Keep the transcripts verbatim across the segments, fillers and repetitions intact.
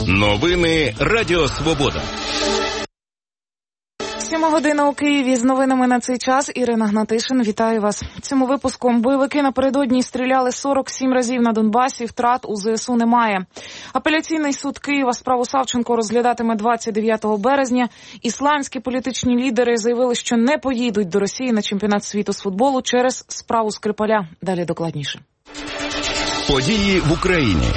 Новини Радіо Свобода. Сьома година у Києві. З новинами на цей час Ірина Гнатишин. Вітаю вас. Цьому випуску бойовики напередодні стріляли сорок сім разів на Донбасі. Втрат у ЗСУ немає. Апеляційний суд Києва справу Савченко розглядатиме двадцять дев'ятого березня. Ісландські політичні лідери заявили, що не поїдуть до Росії на чемпіонат світу з футболу через справу Скрипаля. Далі докладніше. Події в Україні.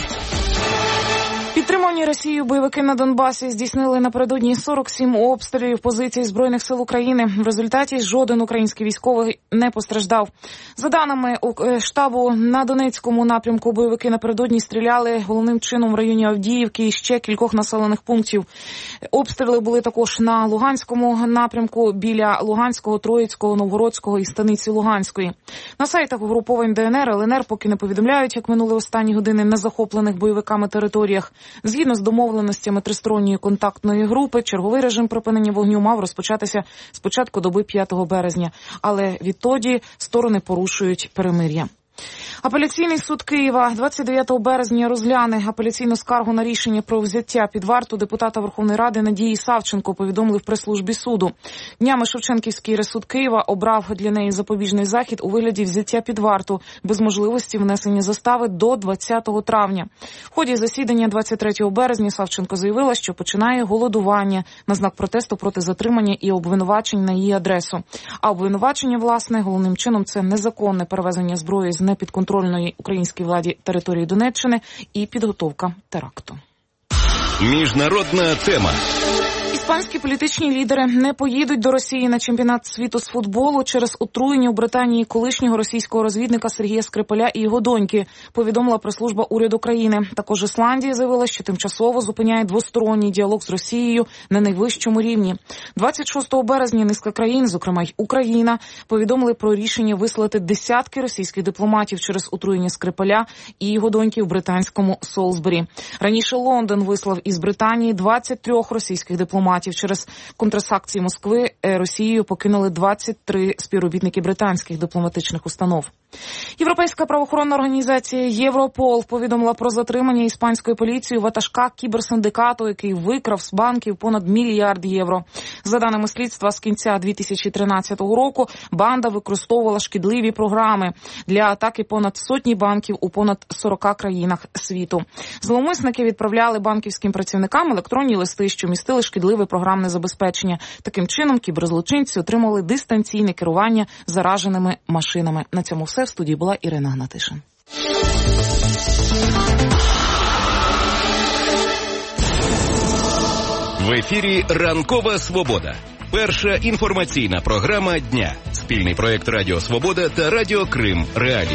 Підтримані Росією бойовики на Донбасі здійснили напередодні сорок сім обстрілів позицій Збройних сил України. В результаті жоден український військовий не постраждав. За даними штабу, на Донецькому напрямку бойовики напередодні стріляли головним чином в районі Авдіївки і ще кількох населених пунктів. Обстріли були також на Луганському напрямку біля Луганського, Троїцького, Новгородського і Станиці Луганської. На сайтах угруповань ДНР, ЛНР поки не повідомляють, як минули останні години на захоплених бойовиками територіях. Згідно з домовленостями тристоронньої контактної групи, черговий режим припинення вогню мав розпочатися з початку доби п'ятого березня. Але відтоді сторони порушують перемир'я. Апеляційний суд Києва двадцять дев'ятого березня розгляне апеляційну скаргу на рішення про взяття під варту депутата Верховної Ради Надії Савченко, повідомили в прес-службі суду. Днями Шевченківський райсуд Києва обрав для неї запобіжний захід у вигляді взяття під варту без можливості внесення застави до двадцятого травня. В ході засідання двадцять третього березня Савченко заявила, що починає голодування на знак протесту проти затримання і обвинувачень на її адресу. А обвинувачення, власне, головним чином це незаконне перевезення зброї з непідконтрольної українській владі території Донеччини і підготовка теракту. Міжнародна тема. Іспанські політичні лідери не поїдуть до Росії на чемпіонат світу з футболу через отруєння у Британії колишнього російського розвідника Сергія Скрипаля і його доньки, повідомила прес-служба уряду країни. Також Ісландія заявила, що тимчасово зупиняє двосторонній діалог з Росією на найвищому рівні. двадцять шостого березня низка країн, зокрема й Україна, повідомили про рішення вислати десятки російських дипломатів через отруєння Скрипаля і його доньки в британському Солсбері. Раніше Лондон вислав із Британії двадцять три російських дипломатів. Через контрсанкції Москви Росією покинули двадцять три співробітники британських дипломатичних установ. Європейська правоохоронна організація Європол повідомила про затримання іспанською поліцією ватажка кіберсиндикату, який викрав з банків понад мільярд євро. За даними слідства, з кінця дві тисячі тринадцятого року банда використовувала шкідливі програми для атаки понад сотні банків у понад сорока країнах світу. Зловмисники відправляли банківським працівникам електронні листи, що містили шкідливе програмне забезпечення. Таким чином, кіберзлочинці отримали дистанційне керування зараженими машинами. На цьому все. В студії була Ірина Гнатишин. В ефірі «Ранкова Свобода». Перша інформаційна програма дня. Спільний проєкт Радіо Свобода та Радіо Крим Реалії.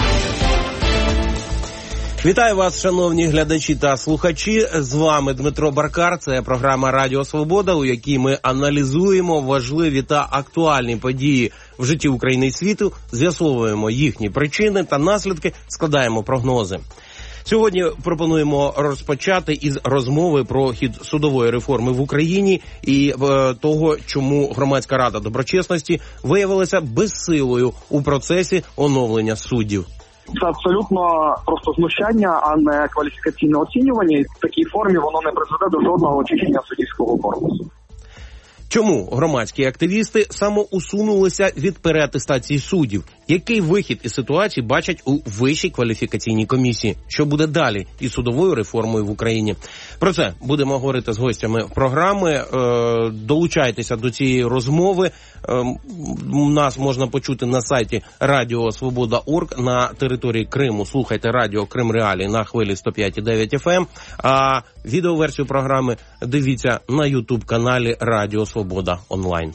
Вітаю вас, шановні глядачі та слухачі. З вами Дмитро Баркар. Це програма «Радіо Свобода», у якій ми аналізуємо важливі та актуальні події в житті України і світу, з'ясовуємо їхні причини та наслідки, складаємо прогнози. Сьогодні пропонуємо розпочати із розмови про хід судової реформи в Україні і е, того, чому Громадська рада доброчесності виявилася безсилою у процесі оновлення суддів. Це абсолютно просто знущання, а не кваліфікаційне оцінювання. І в такій формі воно не призведе до жодного очищення суддівського корпусу. Чому громадські активісти самоусунулися від переатестації суддів? Який вихід із ситуації бачать у Вищій кваліфікаційній комісії? Що буде далі із судовою реформою в Україні? Про це будемо говорити з гостями програми. Долучайтеся до цієї розмови. Нас можна почути на сайті радіо свобода крапка орг на території Криму. Слухайте Радіо Крим Реалії на хвилі сто п'ять і дев'ять еф ем. А відеоверсію програми дивіться на ютуб-каналі Радіо Свобода онлайн.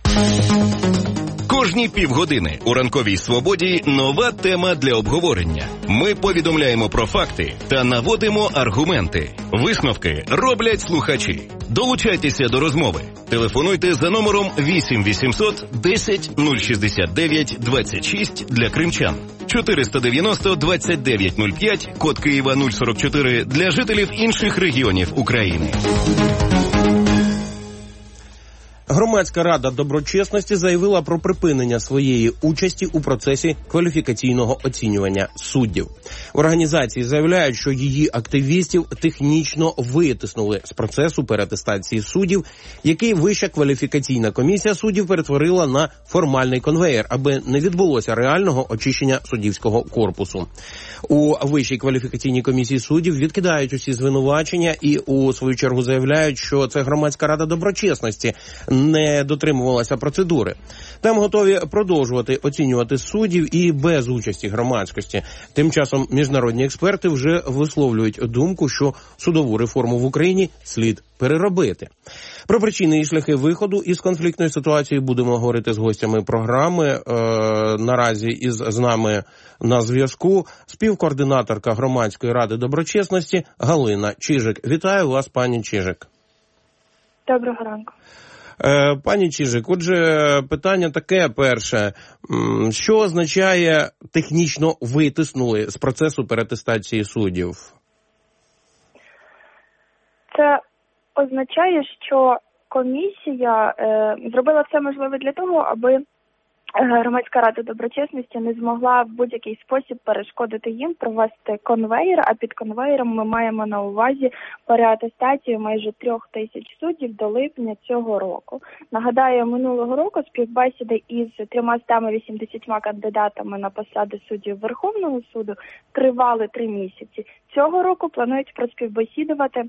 Кожні півгодини у «Ранковій Свободі» нова тема для обговорення. Ми повідомляємо про факти та наводимо аргументи. Висновки роблять слухачі. Долучайтеся до розмови. Телефонуйте за номером вісім вісімсот десять нуль шістдесят дев'ять двадцять шість для кримчан. чотириста дев'яносто двадцять дев'ять нуль п'ять, код Києва нуль сорок чотири для жителів інших регіонів України. Громадська рада доброчесності заявила про припинення своєї участі у процесі кваліфікаційного оцінювання суддів. В організації заявляють, що її активістів технічно витиснули з процесу переатестації суддів, який Вища кваліфікаційна комісія суддів перетворила на формальний конвеєр, аби не відбулося реального очищення суддівського корпусу. У Вищій кваліфікаційній комісії суддів відкидають усі звинувачення і у свою чергу заявляють, що це громадська рада доброчесності не дотримувалася процедури. Там готові продовжувати оцінювати суддів і без участі громадськості. Тим часом міжнародні експерти вже висловлюють думку, що судову реформу в Україні слід переробити. Про причини і шляхи виходу із конфліктної ситуації будемо говорити з гостями програми. Е, наразі із з нами на зв'язку співкоординаторка Громадської ради доброчесності Галина Чижик. Вітаю вас, пані Чижик. Доброго ранку. Пані Чижик, отже, питання таке перше. Що означає технічно витиснули з процесу переатестації суддів? Це означає, що комісія е, зробила все можливе для того, аби Громадська рада доброчесності не змогла в будь-який спосіб перешкодити їм провести конвеєр, а під конвеєром ми маємо на увазі переатестацію майже трьох тисяч суддів до липня цього року. Нагадаю, минулого року співбесіди із трьомаста вісімдесятьма кандидатами на посади суддів Верховного суду тривали три місяці. Цього року планують проспівбесідувати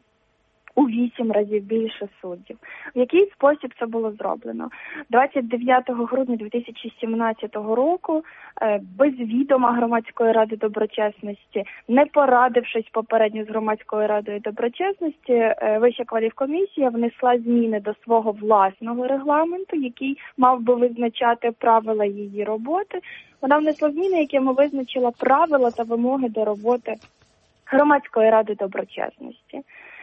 у вісім разів більше суддів. В який спосіб це було зроблено? двадцять дев'ятого грудня дві тисячі сімнадцятого року без відома Громадської ради доброчесності, не порадившись попередньо з Громадською радою доброчесності, Вища кваліфкомісія внесла зміни до свого власного регламенту, який мав би визначати правила її роботи. Вона внесла зміни, якими визначила правила та вимоги до роботи Громадської ради доброчесності.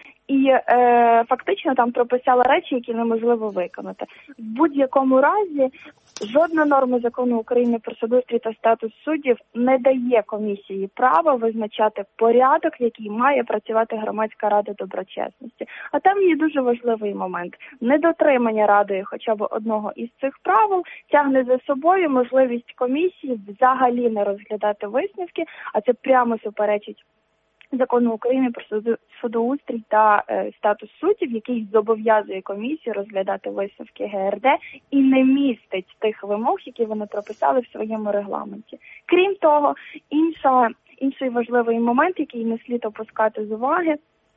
І е, фактично там прописала речі, які неможливо виконати. В будь-якому разі жодна норма закону України про судоустрій та статус суддів не дає комісії права визначати порядок, в який має працювати Громадська рада доброчесності. А там є дуже важливий момент. Недотримання радою хоча б одного із цих правил тягне за собою можливість комісії взагалі не розглядати висновки, а це прямо суперечить Закону України про судоустрій та е, статус суддів, який зобов'язує комісію розглядати висновки ге ер де і не містить тих вимог, які вони прописали в своєму регламенті. Крім того, інша, інший важливий момент, який не слід опускати з уваги,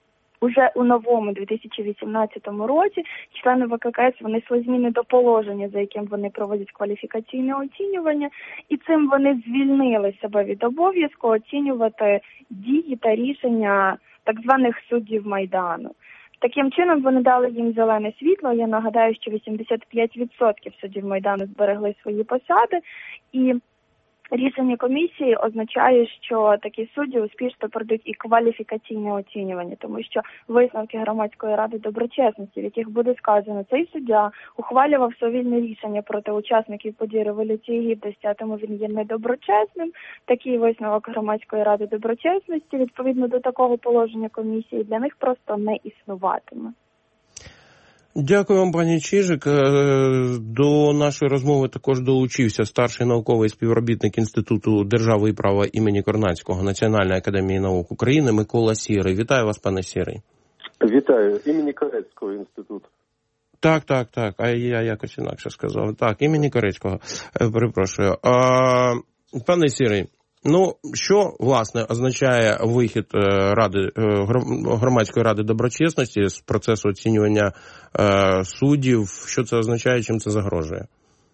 уже у новому дві тисячі вісімнадцятому році члени ве ка ка ес внесли зміни до положення, за яким вони проводять кваліфікаційне оцінювання, і цим вони звільнили себе від обов'язку оцінювати дії та рішення так званих суддів Майдану. Таким чином вони дали їм зелене світло. Я нагадаю, що вісімдесят п'ять відсотків суддів Майдану зберегли свої посади, і рішення комісії означає, що такі судді успішно пройдуть і кваліфікаційне оцінювання, тому що висновки Громадської ради доброчесності, в яких буде сказано, цей суддя ухвалював совільне рішення проти учасників подій Революції Гідності, а тому він є недоброчесним. Такий висновок Громадської ради доброчесності, відповідно до такого положення комісії, для них просто не існуватиме. Дякую вам, пані Чижик. До нашої розмови також долучився старший науковий співробітник Інституту держави і права імені Корнацького Національної академії наук України Микола Сірий. Вітаю вас, пане Сірий. Вітаю. Імені Корецького інституту. Так, так, так. А я якось інакше сказав. Так, імені Корецького. Перепрошую. А, пане Сірий, ну, що, власне, означає вихід ради, Громадської ради доброчесності з процесу оцінювання е, суддів? Що це означає, чим це загрожує?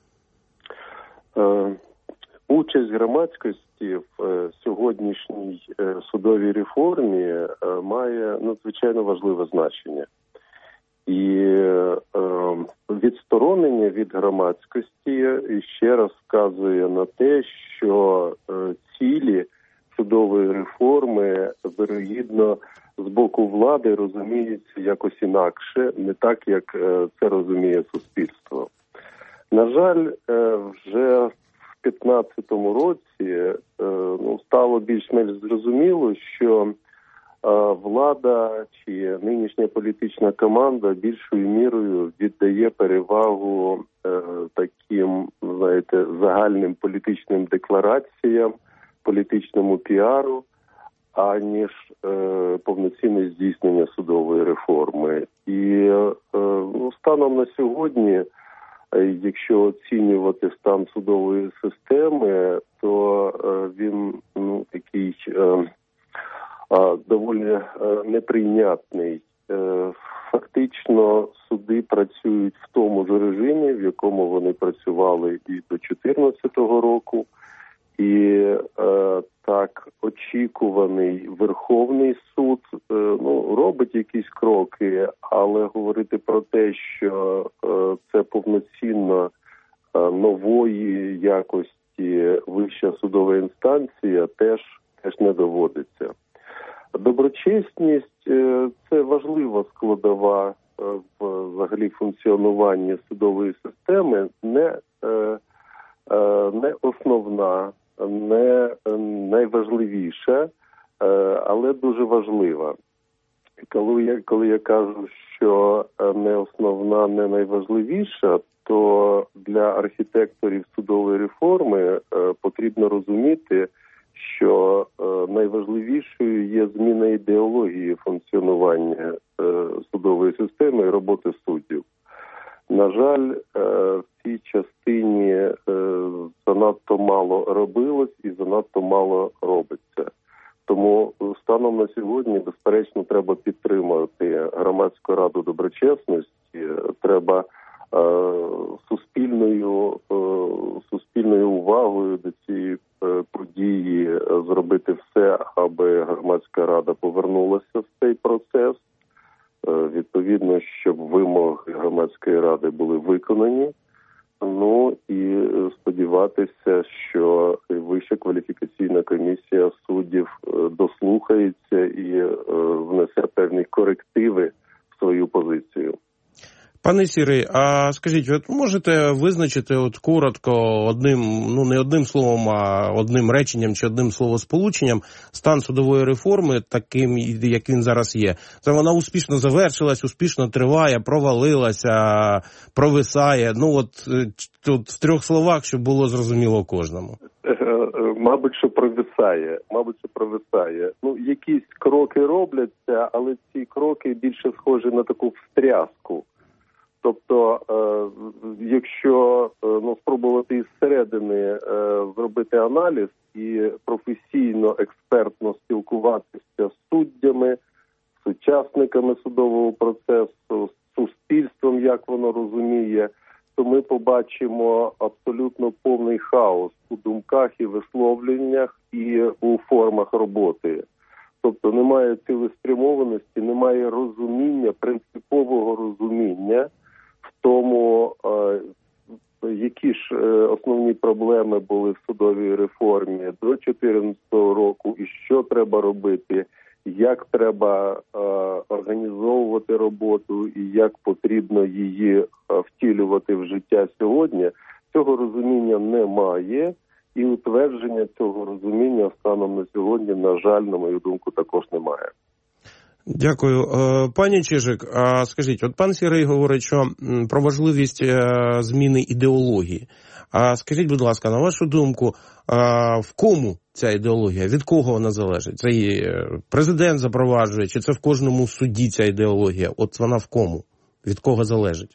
Е, участь громадськості в е, сьогоднішній е, судовій реформі е, має надзвичайно важливе значення. І е, відсторонення від громадськості ще раз вказує на те, що е, цілі судової реформи, вірогідно, з боку влади розуміються якось інакше, не так, як е, це розуміє суспільство. На жаль, е, вже в п'ятнадцятому році е, ну, стало більш-менш зрозуміло, що влада чи нинішня політична команда більшою мірою віддає перевагу е, таким, знаєте, загальним політичним деклараціям, політичному піару, аніж е, повноцінне здійснення судової реформи. І е, ну, станом на сьогодні, е, якщо оцінювати стан судової системи, то е, він ну, такий е, доволі неприйнятний. Фактично суди працюють в тому ж режимі, в якому вони працювали і до дві тисячі чотирнадцятого року. І так очікуваний Верховний суд ну, робить якісь кроки, але говорити про те, що це повноцінно нової якості вища судова інстанція, теж, теж не доводиться. Доброчесність – це важлива складова в взагалі функціонуванні судової системи, не, не основна, не найважливіша, але дуже важлива. Коли я, коли я кажу, що не основна, не найважливіша, то для архітекторів судової реформи потрібно розуміти, що е, найважливішою є зміна ідеології функціонування е, судової системи і роботи суддів. На жаль, е, в цій частині е, занадто мало робилось і занадто мало робиться. Тому станом на сьогодні, безперечно, треба підтримувати Громадську раду доброчесності, треба е, суспільною, е, суспільною увагою до цієї події зробити все, аби Громадська рада повернулася в цей процес. Відповідно, щоб вимоги Громадської ради були виконані. Ну і сподіватися, що Вища кваліфікаційна комісія суддів дослухається і внесе певні корективи в свою позицію. Пане Сірий, а скажіть, от можете визначити от коротко одним, ну не одним словом, а одним реченням чи одним словосполученням стан судової реформи таким, як він зараз є? Це вона успішно завершилась, успішно триває, провалилася, провисає. Ну от тут в трьох словах, щоб було зрозуміло кожному. Мабуть, що провисає. Мабуть, що провисає. Ну, якісь кроки робляться, але ці кроки більше схожі на таку встряску. Тобто, е, якщо е, ну, спробувати із середини е, зробити аналіз і професійно, експертно спілкуватися з суддями, з учасниками судового процесу, з суспільством, як воно розуміє, то ми побачимо абсолютно повний хаос у думках і висловленнях і у формах роботи. Тобто немає цілеспрямованості, немає розуміння, принципового розуміння в тому, які ж основні проблеми були в судовій реформі до дві тисячі чотирнадцятого року і що треба робити, як треба організовувати роботу і як потрібно її втілювати в життя сьогодні. Цього розуміння немає. І утвердження цього розуміння станом на сьогодні, на жаль, на мою думку, також немає. Дякую. Пані Чижик, а скажіть, от пан Сірий говорить, що про важливість зміни ідеології. А скажіть, будь ласка, на вашу думку, в кому ця ідеологія? Від кого вона залежить? Це її президент запроваджує, чи це в кожному суді ця ідеологія? От вона в кому? Від кого залежить?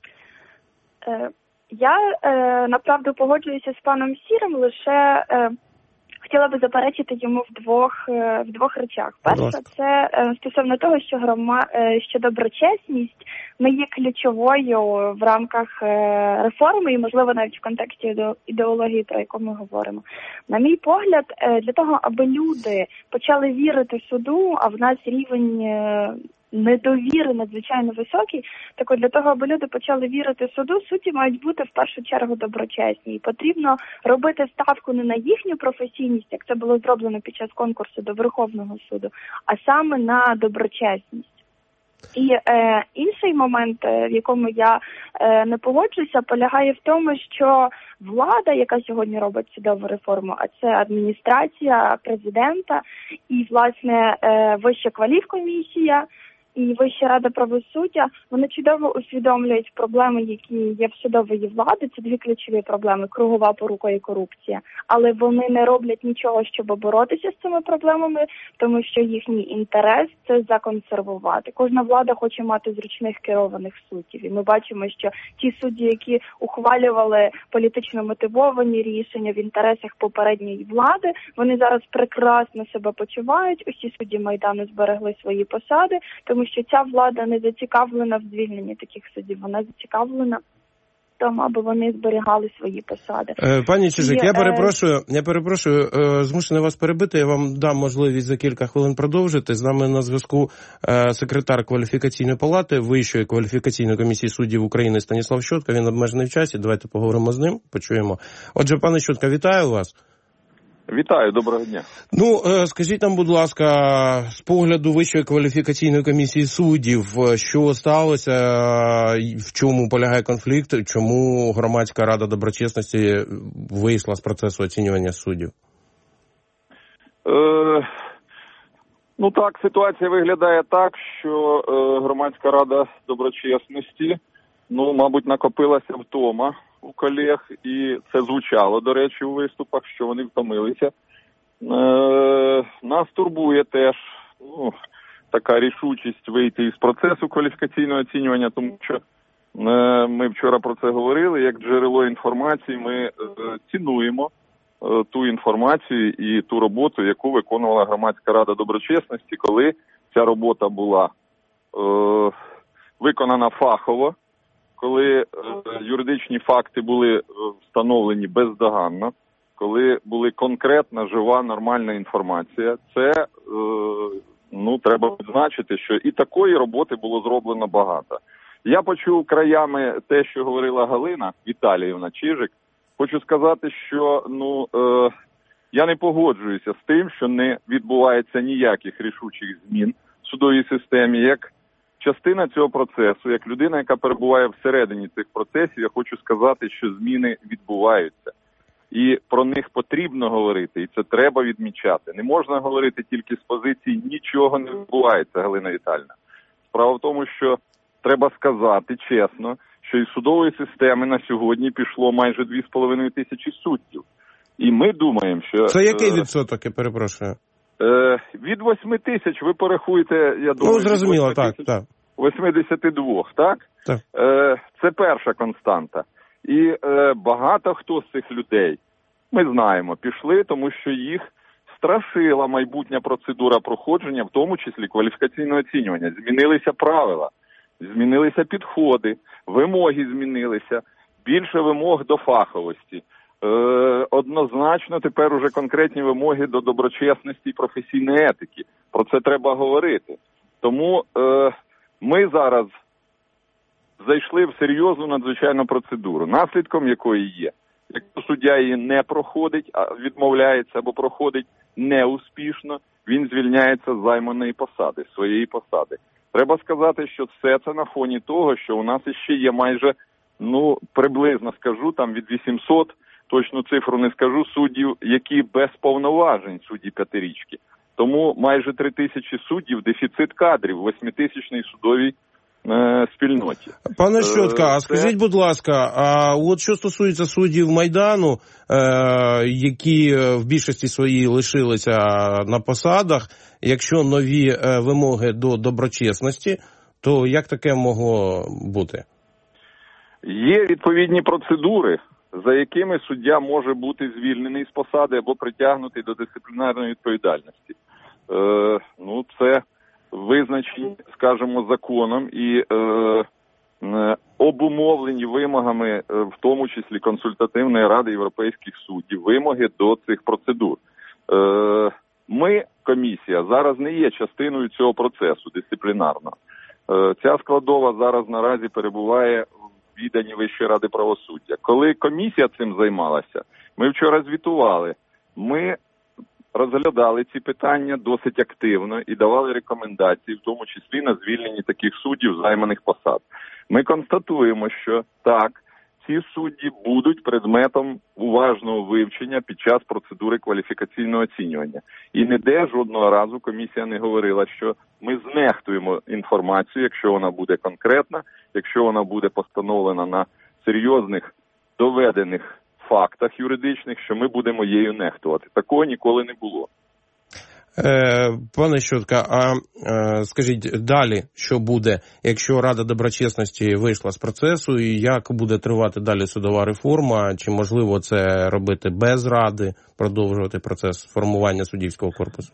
Я, е, направду, погоджуюся з паном Сірим, лише е, хотіла би заперечити йому в двох, е, в двох речах. Перше, це е, стосовно того, що, грома, е, що доброчесність не є ключовою в рамках е, реформи і, можливо, навіть в контексті ідеології, про яку ми говоримо. На мій погляд, е, для того, аби люди почали вірити суду, а в нас рівень е, недовіри надзвичайно високий, так от для того, аби люди почали вірити суду, судді мають бути в першу чергу доброчесні. І потрібно робити ставку не на їхню професійність, як це було зроблено під час конкурсу до Верховного суду, а саме на доброчесність. І е, інший момент, в якому я е, не погоджуся, полягає в тому, що влада, яка сьогодні робить судову реформу, а це адміністрація президента і, власне, е, Вища кваліфкомісія і Вища рада правосуддя, вони чудово усвідомлюють проблеми, які є в судової влади. Це дві ключові проблеми – кругова порука і корупція. Але вони не роблять нічого, щоб боротися з цими проблемами, тому що їхній інтерес – це законсервувати. Кожна влада хоче мати зручних керованих суддів. І ми бачимо, що ті судді, які ухвалювали політично мотивовані рішення в інтересах попередньої влади, вони зараз прекрасно себе почувають. Усі судді Майдану зберегли свої посади, тому що ця влада не зацікавлена в звільненні таких суддів, вона зацікавлена в тому, аби вони зберігали свої посади. Пані Чижик, І, я перепрошую, я перепрошую, змушений вас перебити, я вам дам можливість за кілька хвилин продовжити. З нами на зв'язку секретар Кваліфікаційної палати Вищої кваліфікаційної комісії суддів України Станіслав Щотка, він обмежений в часі, давайте поговоримо з ним, почуємо. Отже, пане Щотка, вітаю вас. Вітаю, доброго дня. Ну, скажіть нам, будь ласка, з погляду Вищої кваліфікаційної комісії суддів, що сталося, в чому полягає конфлікт, чому Громадська рада доброчесності вийшла з процесу оцінювання суддів? Е, ну так, ситуація виглядає так, що е, Громадська рада доброчесності, ну, мабуть, накопилася втома у колег, і це звучало, до речі, у виступах, що вони втомилися. Е, нас турбує теж ну, така рішучість вийти із процесу кваліфікаційного оцінювання, тому що е, ми вчора про це говорили, як джерело інформації ми е, цінуємо е, ту інформацію і ту роботу, яку виконувала Громадська рада доброчесності, коли ця робота була е, виконана фахово, коли е, юридичні факти були встановлені бездоганно, коли була конкретна, жива, нормальна інформація, це, е, ну, треба відзначити, що і такої роботи було зроблено багато. Я почув краями те, що говорила Галина Віталіївна Чижик. Хочу сказати, що, ну, е, я не погоджуюся з тим, що не відбувається ніяких рішучих змін в судовій системі, як частина цього процесу, як людина, яка перебуває всередині цих процесів, я хочу сказати, що зміни відбуваються. І про них потрібно говорити, і це треба відмічати. Не можна говорити тільки з позиції «нічого не відбувається», Галина Віталіївна. Справа в тому, що треба сказати чесно, що із судової системи на сьогодні пішло майже дві з половиною тисячі суддів. І ми думаємо, що... Це який відсоток, я перепрошую? Е, від восьми тисяч, ви порахуєте, я думаю... Ну, зрозуміло, так, так. вісімдесят два, так? Так. Е, це перша константа. І е, багато хто з цих людей, ми знаємо, пішли, тому що їх страшила майбутня процедура проходження, в тому числі кваліфікаційного оцінювання. Змінилися правила, змінилися підходи, вимоги змінилися, більше вимог до фаховості. Е, однозначно тепер уже конкретні вимоги до доброчесності і професійної етики. Про це треба говорити. Тому е, ми зараз зайшли в серйозну надзвичайну процедуру, наслідком якої є, якщо суддя її не проходить, а відмовляється або проходить неуспішно, він звільняється з займаної посади, своєї посади. Треба сказати, що все це на фоні того, що у нас іще є майже, ну, приблизно скажу, там від вісімсот, точну цифру не скажу, суддів, які без повноважень судді п'ятирічки. Тому майже три тисячі суддів, дефіцит кадрів в восьмитисячній судовій е, спільноті. Пане Щотка, а Це... скажіть, будь ласка, а от що стосується суддів Майдану, е, які в більшості своїй лишилися на посадах, якщо нові е, вимоги до доброчесності, то як таке могло бути? Є відповідні процедури, за якими суддя може бути звільнений з посади або притягнутий до дисциплінарної відповідальності. Е, ну, це визначені, скажімо, законом і е, е, обумовлені вимогами, е, в тому числі консультативної ради європейських суддів, вимоги до цих процедур. Е, ми, комісія, зараз не є частиною цього процесу дисциплінарного. Е, ця складова зараз наразі перебуває в відданні Вищої ради правосуддя. Коли комісія цим займалася, ми вчора звітували, ми розглядали ці питання досить активно і давали рекомендації, в тому числі на звільненні таких суддів займаних посад. Ми констатуємо, що так, ці судді будуть предметом уважного вивчення під час процедури кваліфікаційного оцінювання. І ніде жодного разу комісія не говорила, що ми знехтуємо інформацію, якщо вона буде конкретна, якщо вона буде постановлена на серйозних доведених фактах юридичних, що ми будемо її нехтувати. Такого ніколи не було. Е, пане Щотка, а е, скажіть далі, що буде, якщо Рада доброчесності вийшла з процесу, і як буде тривати далі судова реформа? Чи можливо це робити без Ради, продовжувати процес формування суддівського корпусу?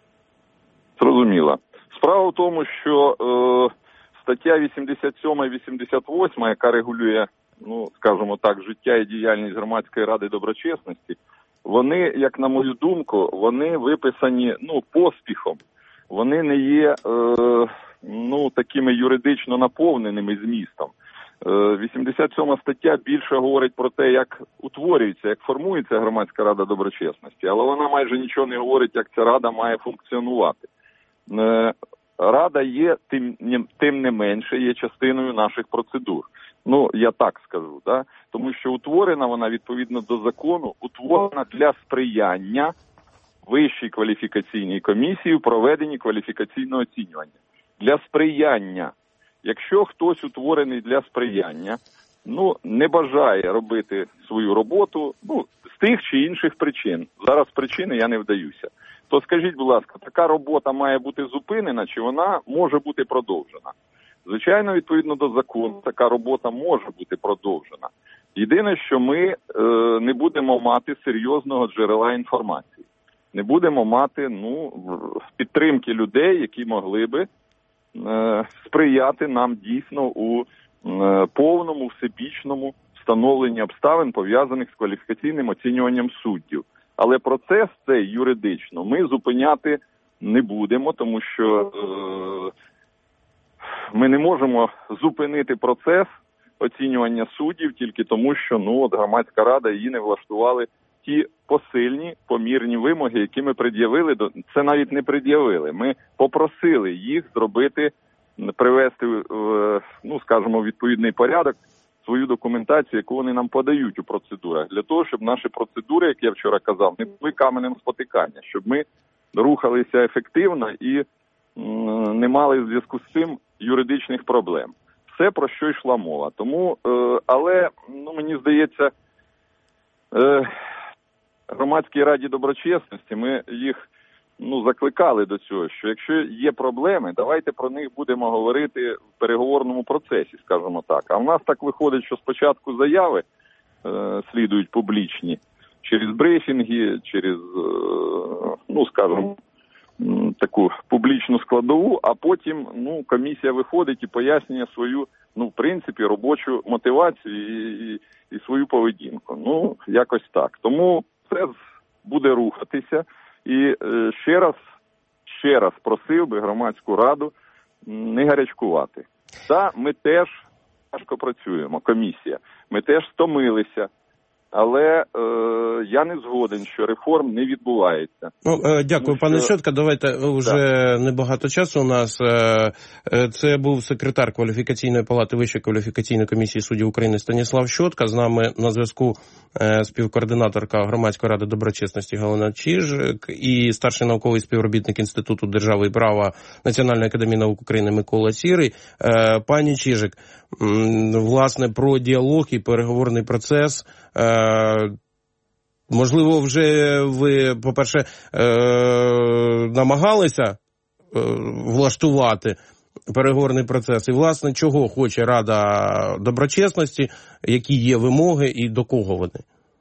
Зрозуміло. Справа в тому, що е, стаття вісімдесят сьома і вісімдесят восьма, яка регулює, ну, скажімо так, життя і діяльність Громадської ради доброчесності, вони, як на мою думку, вони виписані, ну, поспіхом. Вони не є, е, ну, такими юридично наповненими змістом. Е, вісімдесят сьома стаття більше говорить про те, як утворюється, як формується Громадська рада доброчесності, але вона майже нічого не говорить, як ця рада має функціонувати. Е, рада є, тим, тим не менше, є частиною наших процедур. Ну, я так скажу, да? Тому що утворена вона, відповідно до закону, утворена для сприяння Вищій кваліфікаційній комісії в проведенні кваліфікаційного оцінювання. Для сприяння. Якщо хтось утворений для сприяння, ну, не бажає робити свою роботу, ну, з тих чи інших причин, зараз причини я не вдаюся, то скажіть, будь ласка, така робота має бути зупинена, чи вона може бути продовжена? Звичайно, відповідно до закону, така робота може бути продовжена. Єдине, що ми е, не будемо мати серйозного джерела інформації. Не будемо мати, ну, підтримки людей, які могли би е, сприяти нам дійсно у е, повному, всебічному встановленні обставин, пов'язаних з кваліфікаційним оцінюванням суддів. Але процес цей юридично ми зупиняти не будемо, тому що е, ми не можемо зупинити процес оцінювання суддів тільки тому, що, ну, от Громадська рада, її не влаштували ті посильні, помірні вимоги, які ми пред'явили. Це навіть не пред'явили. Ми попросили їх зробити, привести, ну, скажімо, в відповідний порядок свою документацію, яку вони нам подають у процедурах, для того, щоб наші процедури, як я вчора казав, не були каменем спотикання, щоб ми рухалися ефективно і не мали в зв'язку з цим юридичних проблем. Все, про що йшла мова. Тому, е, але, ну, мені здається, е, Громадській раді доброчесності ми їх, ну, закликали до цього, що якщо є проблеми, давайте про них будемо говорити в переговорному процесі, скажімо так. А в нас так виходить, що спочатку заяви е, слідують публічні через брифінги, через, е, ну, скажімо, таку публічну складову, а потім, ну, комісія виходить і пояснює свою, ну, в принципі, робочу мотивацію і, і, і свою поведінку. Ну, якось так. Тому це буде рухатися. І е, ще раз, ще раз просив би Громадську раду не гарячкувати. Так, ми теж важко працюємо, комісія. Ми теж стомилися. Але е, я не згоден, що реформ не відбувається. Ну, е, дякую, Тому, пане що... Щотка. Давайте, вже да. небагато часу у нас. Е, е, це був секретар Кваліфікаційної палати Вищої кваліфікаційної комісії суддів України Станіслав Щотка. З нами на зв'язку е, співкоординаторка Громадської ради доброчесності Галина Чижик і старший науковий співробітник Інституту держави і права Національної академії наук України Микола Сірий. Е, пані Чижик, м, власне, про діалог і переговорний процес. Можливо, вже ви, по-перше, намагалися влаштувати переговорний процес. І, власне, чого хоче Рада доброчесності, які є вимоги і до кого вони?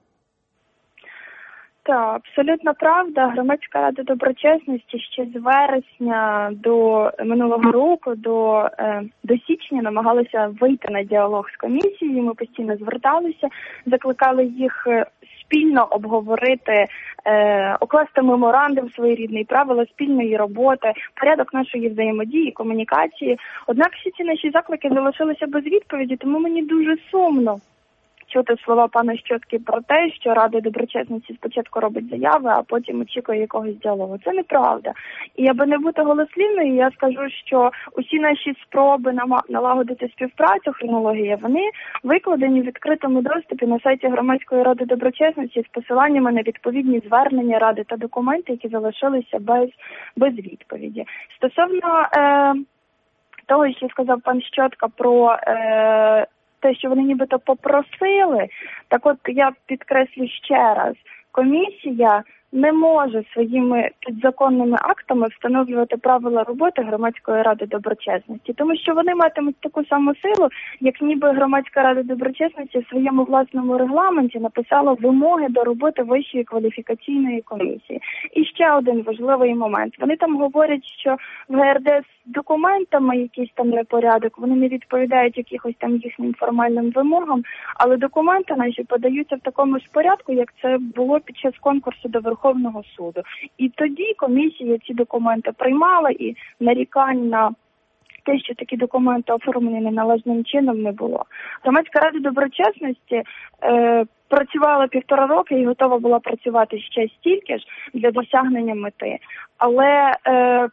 Так, абсолютно правда. Громадська рада доброчесності ще з вересня до минулого року, до, до січня намагалася вийти на діалог з комісією. Ми постійно зверталися, закликали їх спільно обговорити, е, укласти меморандум своєрідний, правила спільної роботи, порядок нашої взаємодії, комунікації. Однак всі ці наші заклики залишилися без відповіді, тому мені дуже сумно. чути слова пана Щотки про те, що Рада доброчесності спочатку робить заяви, а потім очікує якогось діалогу. Це неправда. І аби не бути голослівною, я скажу, що усі наші спроби налагодити співпрацю, хронологія, вони викладені в відкритому доступі на сайті Громадської ради доброчесності з посиланнями на відповідні звернення Ради та документи, які залишилися без, без відповіді. Стосовно е, того, що сказав пан Щотка про е, те, що вони нібито попросили, так от я підкреслю ще раз, комісія не може своїми підзаконними актами встановлювати правила роботи Громадської ради доброчесності, тому що вони матимуть таку саму силу, як ніби Громадська рада доброчесності в своєму власному регламенті написала вимоги до роботи Вищої кваліфікаційної комісії. І ще один важливий момент. Вони там говорять, що в ГРД з документами якийсь там непорядок, вони не відповідають якихось там їхнім формальним вимогам, але документи наші подаються в такому ж порядку, як це було під час конкурсу до Верховного суду. І тоді комісія ці документи приймала, і нарікань на те, що такі документи оформлені неналежним чином, не було. Громадська рада доброчесності е, працювала півтора роки і готова була працювати ще стільки ж для досягнення мети. Але е,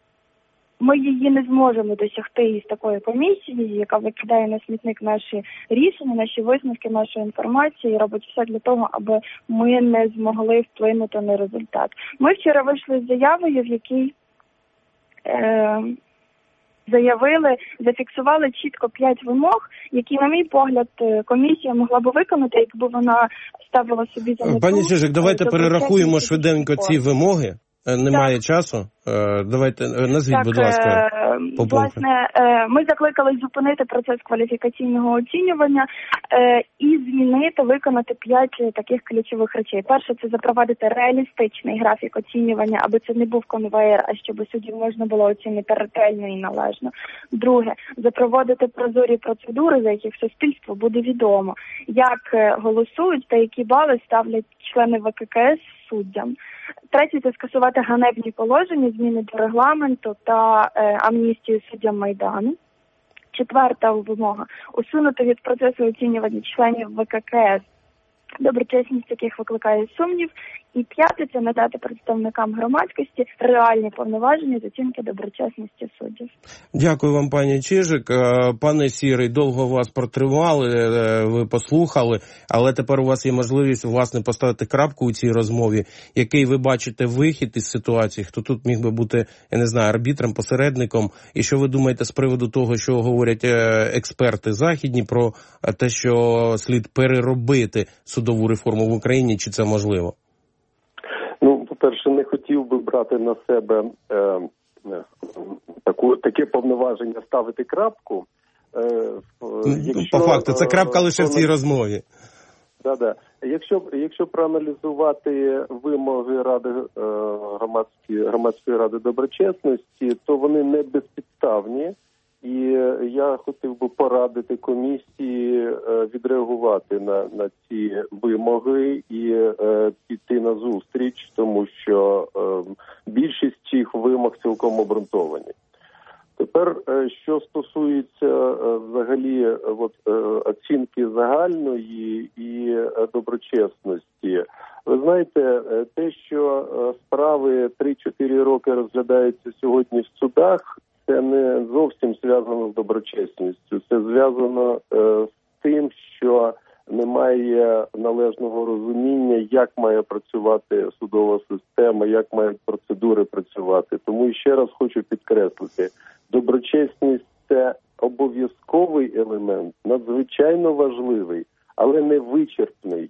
ми її не зможемо досягти із такої комісії, яка викидає на смітник наші рішення, наші висновки, нашу інформацію і робить все для того, аби ми не змогли вплинути на результат. Ми вчора вийшли з заявою, в якій е, заявили, зафіксували чітко п'ять вимог, які, на мій погляд, комісія могла б виконати, якби вона ставила собі за мету. Пані Чижик, давайте перерахуємо швиденько ці вимоги. Немає так. часу. Давайте, назвіть, так, будь ласка, по пункту. Власне, ми закликали зупинити процес кваліфікаційного оцінювання і змінити, виконати п'ять таких ключових речей. Перше, це запровадити реалістичний графік оцінювання, аби це не був конвейер, а щоб суддів можна було оцінити ретельно і належно. Друге, запровадити прозорі процедури, за яких суспільство буде відомо, як голосують та які бали ставлять члени ВККС суддям. Третє – це скасувати ганебні положення, зміни до регламенту та е, амністію суддям Майдану. Четверта вимога – усунути від процесу оцінювання членів ВККС доброчесність, яких викликає сумнів. І п'яте – це надати представникам громадськості реальні повноваження з оцінки доброчесності суддів. Дякую вам, пані Чижик. Пане Сірий, довго вас протримали, ви послухали, але тепер у вас є можливість, власне, поставити крапку у цій розмові. Який ви бачите вихід із ситуації? Хто тут міг би бути, я не знаю, арбітром, посередником? І що ви думаєте з приводу того, що говорять експерти західні про те, що слід переробити судову реформу в Україні, чи це можливо? Ну, по-перше, не хотів би брати на себе е, е, таку, таке повноваження ставити крапку. Е, якщо, По факту, це крапка лише в цій розмові. Да-да. Якщо, якщо проаналізувати вимоги Ради е, громадської, громадської ради доброчесності, то вони не безпідставні. І я хотів би порадити комісії відреагувати на, на ці вимоги і е, піти на зустріч, тому що е, більшість цих вимог цілком обґрунтовані. Тепер, е, що стосується е, взагалі е, от, е, оцінки загальної і е, доброчесності, ви знаєте, е, те, що е, справи три-чотири роки розглядаються сьогодні в судах, це не зовсім зв'язано з доброчесністю. Це зв'язано е, з тим, що немає належного розуміння, як має працювати судова система, як мають процедури працювати. Тому ще раз хочу підкреслити, доброчесність – це обов'язковий елемент, надзвичайно важливий, але не вичерпний.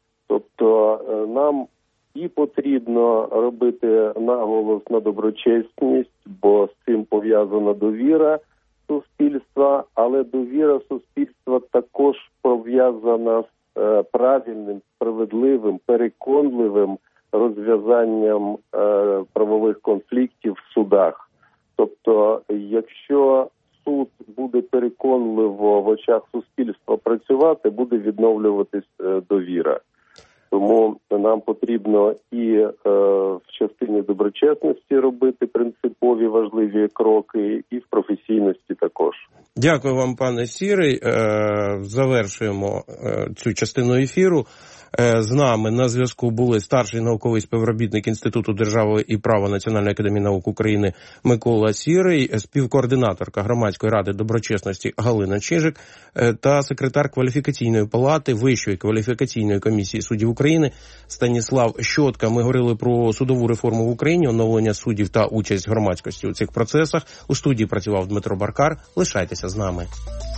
Тобто е, нам і потрібно робити наголос на доброчесність, бо з цим пов'язана довіра суспільства, але довіра суспільства також пов'язана з е, правильним, справедливим, переконливим розв'язанням е, правових конфліктів в судах. Тобто, якщо суд буде переконливо в очах суспільства працювати, буде відновлюватись е, довіра. Тому нам потрібно і е, в частині доброчесності робити принципові важливі кроки, і в професійності також. Дякую вам, пане Сірий. Е, завершуємо е, цю частину ефіру. З нами на зв'язку були старший науковий співробітник Інституту держави і права Національної академії наук України Микола Сірий, співкоординаторка Громадської ради доброчесності Галина Чижик та секретар Кваліфікаційної палати Вищої кваліфікаційної комісії суддів України Станіслав Щотка. Ми говорили про судову реформу в Україні, оновлення суддів та участь громадськості у цих процесах. У студії працював Дмитро Баркар. Лишайтеся з нами.